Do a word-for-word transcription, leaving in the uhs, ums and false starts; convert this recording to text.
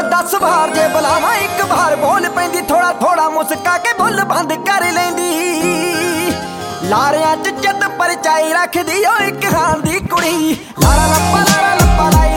दस बार जे बुलावा एक बार बोल पैंदी, थोड़ा थोड़ा मुस्का के बुल बंद कर लैंदी। लारियां च चित परचाई रखदी ओ इक खान दी कुड़ी, लारा लप्पा लारा लप्पा लाई